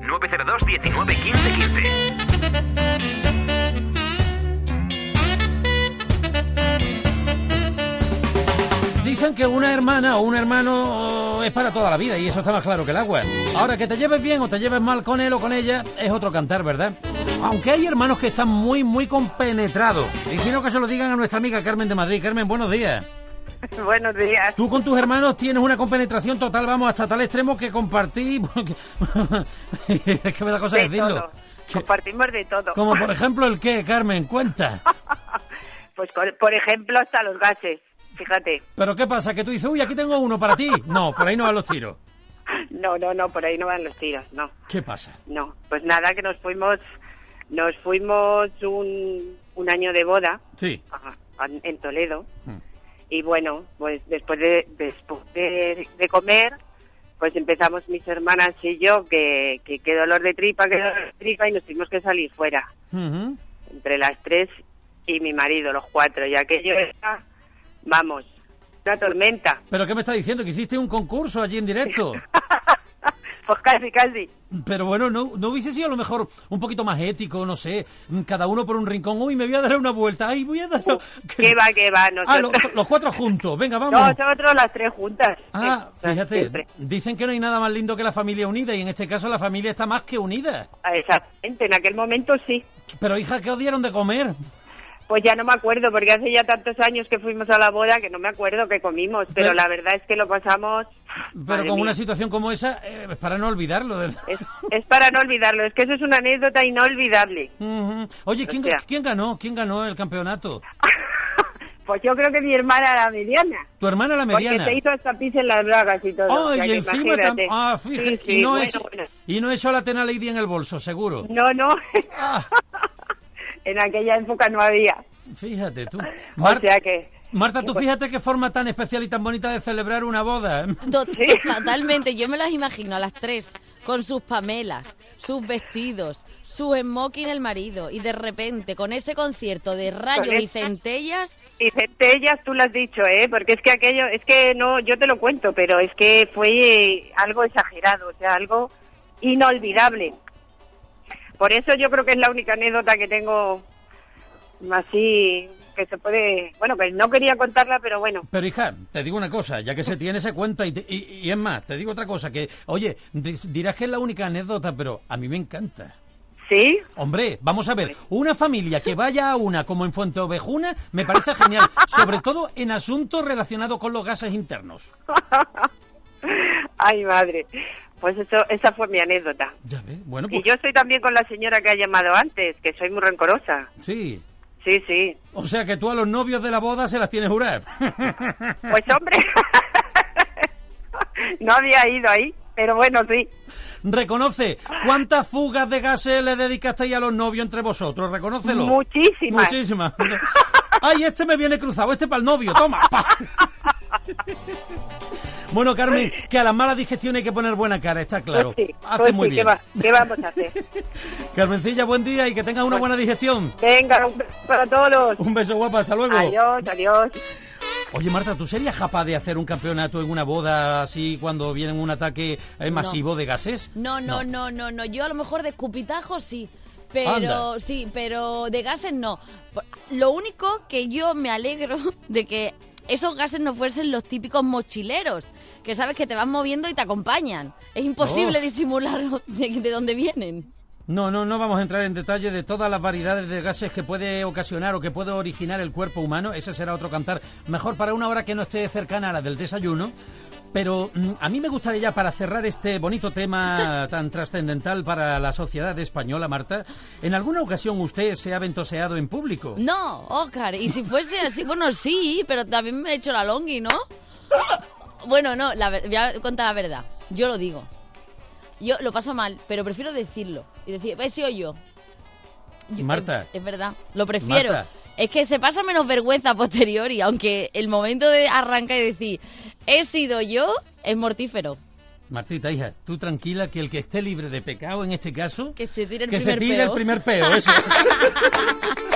902 19 15 15. Dicen que una hermana o un hermano es para toda la vida y eso está más claro que el agua. Ahora, que te lleves bien o te lleves mal con él o con ella es otro cantar, ¿verdad? Aunque hay hermanos que están muy, muy compenetrados. Y si no, que se lo digan a nuestra amiga Carmen de Madrid. Carmen, buenos días. Buenos días. Tú con tus hermanos tienes una compenetración total, vamos, hasta tal extremo que compartí... es que me da cosa decirlo. Todo. Compartimos de todo. Como por ejemplo el qué, Carmen, cuenta. Pues por ejemplo hasta los gases, fíjate. ¿Pero qué pasa? ¿Que tú dices, uy, aquí tengo uno para ti? No, por ahí no van los tiros. No, por ahí no van los tiros, no. ¿Qué pasa? No, pues nada, que nos fuimos un año de boda. Sí. En Toledo. Y bueno, pues después de comer, pues empezamos mis hermanas y yo, que qué dolor de tripa, y nos tuvimos que salir fuera. Uh-huh. Entre las 3 y mi marido, los 4. Y aquello era, vamos, una tormenta. ¿Pero qué me está diciendo? ¿Que hiciste un concurso allí en directo? Pues casi. Pero bueno, ¿no hubiese sido a lo mejor un poquito más ético, no sé, cada uno por un rincón? Uy, me voy a dar una vuelta, ay, voy a dar... ¿Qué va? Nosotros... los 4 juntos, venga, vamos. Nosotros las 3 juntas. Fíjate, siempre. Dicen que no hay nada más lindo que la familia unida, y en este caso la familia está más que unida. Exactamente, en aquel momento sí. Pero hija, ¿qué os dieron de comer? Pues ya no me acuerdo, porque hace ya tantos años que fuimos a la boda que no me acuerdo qué comimos, pero la verdad es que lo pasamos... Pero con una situación como esa, es para no olvidarlo. Es para no olvidarlo, es que eso es una anécdota inolvidable. Uh-huh. Oye, ¿quién ganó el campeonato? Pues yo creo que mi hermana la mediana. ¿Tu hermana la mediana? Porque se hizo hasta pis en las bragas y todo. Oh, y encima fíjate. Sí, y no echó la Tena Lady en el bolso, seguro. No. En aquella época no había. Fíjate tú. O sea que... Marta, tú fíjate qué forma tan especial y tan bonita de celebrar una boda, ¿eh? Totalmente, yo me las imagino a las 3 con sus pamelas, sus vestidos, su smoking el marido, y de repente con ese concierto de rayos y centellas... Y centellas, tú lo has dicho, porque es que aquello, es que no, yo te lo cuento, pero es que fue algo exagerado, o sea, algo inolvidable. Por eso yo creo que es la única anécdota que tengo así... que se puede... Bueno, que no quería contarla, pero bueno. Pero hija, te digo una cosa, ya que se tiene, se cuenta, y es más, te digo otra cosa, que, oye, dirás que es la única anécdota, pero a mí me encanta. ¿Sí? Hombre, vamos a ver, una familia que vaya a una como en Fuenteovejuna me parece genial, sobre todo en asuntos relacionados con los gases internos. Ay, madre. Pues esa fue mi anécdota. Ya ves, bueno, pues... Y yo estoy también con la señora que ha llamado antes, que soy muy rencorosa. Sí. Sí. O sea que tú a los novios de la boda se las tienes jurar. Pues hombre, no había ido ahí, pero bueno, sí. Reconoce, ¿cuántas fugas de gases le dedicasteis a los novios entre vosotros? Reconócelo. Muchísimas. Ay, este me viene cruzado, este para el novio, toma. Bueno, Carmen, que a las malas digestiones hay que poner buena cara, está claro. Pues sí, hace muy bien. ¿Qué vamos a hacer? Carmencilla, buen día y que tengas una buena digestión. Venga, un beso para todos. Un beso, guapa, hasta luego. Adiós. Oye, Marta, ¿tú serías capaz de hacer un campeonato en una boda así cuando viene un ataque masivo de gases? No. Yo a lo mejor de escupitajos sí. Pero sí, pero de gases no. Lo único que yo me alegro de que esos gases no fuesen los típicos mochileros, que sabes que te van moviendo y te acompañan. Es imposible disimularlo de dónde vienen. No vamos a entrar en detalle de todas las variedades de gases que puede ocasionar o que puede originar el cuerpo humano. Ese será otro cantar, mejor para una hora que no esté cercana a la del desayuno. Pero a mí me gustaría ya, para cerrar este bonito tema tan trascendental para la sociedad española, Marta, ¿en alguna ocasión usted se ha ventoseado en público? No, Óscar, y si fuese así, bueno, sí, pero también me he hecho la longi, ¿no? Bueno, no, voy a contar la verdad, yo lo digo. Yo lo paso mal, pero prefiero decirlo. Y decir, he sido yo. Marta. Es verdad, lo prefiero. Marta. Es que se pasa menos vergüenza posteriori, aunque el momento de arrancar y decir, he sido yo, es mortífero. Martita, hija, tú tranquila, que el que esté libre de pecado en este caso... Que se tire el primer peo. Eso.